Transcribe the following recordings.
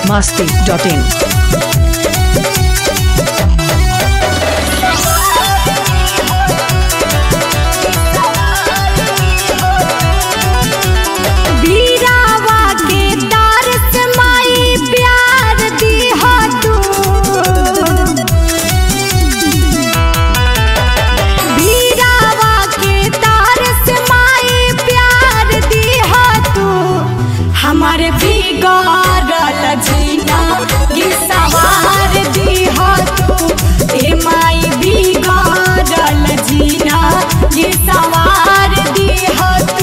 biharmasti.in हमारे बिगड़ल जीना ये सवार दीहा तू ए माई बिगड़ल जीना ये सवार दीहा तू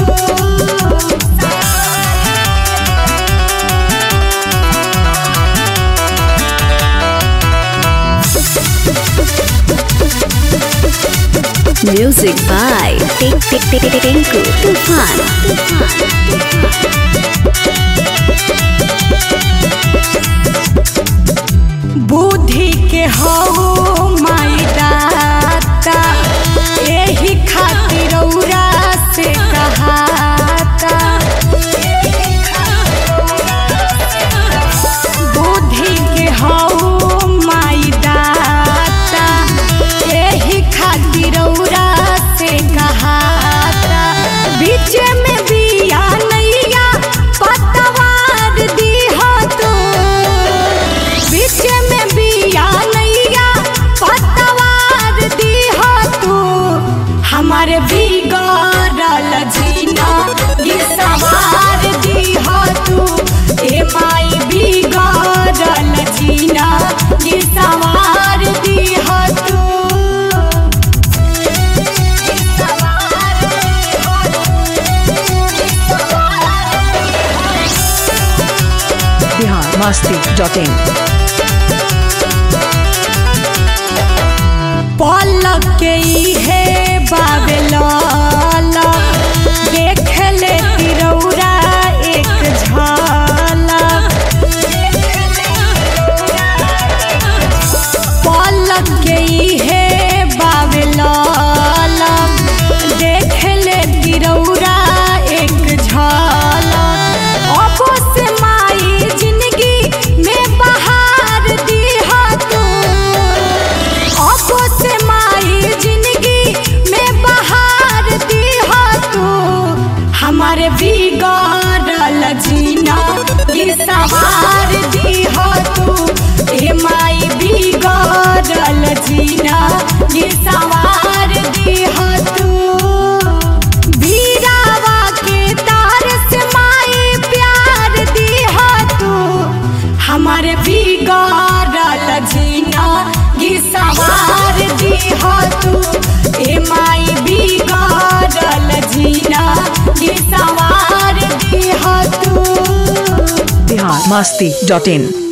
Music by Tinku Tufan. बुद्धि के हो माई दाता यही खातिर रौरा से कहाता बुद्धि के हो माई दाता यही खातिर रौरा से कहाता बीच में बिया नैया पतवार दीहा तू बीच में बिया नैया पतवार दीहा तू हमारे बिगड़ल जीना ये सवार दीहा तू ए माई बिगड़ल जीना ये सवार दीहा तू biharmasti.in पलक के है बाबेलाल देख ले तिरौरा एक झलक पलक के है बाबेलाल देख ले तिरौरा एक झलक अब से माई जिंदगी में बहार दीहा तू अब से माई जिंदगी में बहार दीहा तू हमारे बिगड़ल जीना ये सवार दीहा तू ए माई बिगड़ल जीना ये सवार दीहा तू बीरावा के तार से माई प्यार दीहा तू हमारे बिगड़ल जीना ये सवार दीहा तू ए माई बिगड़ल जीना ये सवार दीहा तू biharmasti.in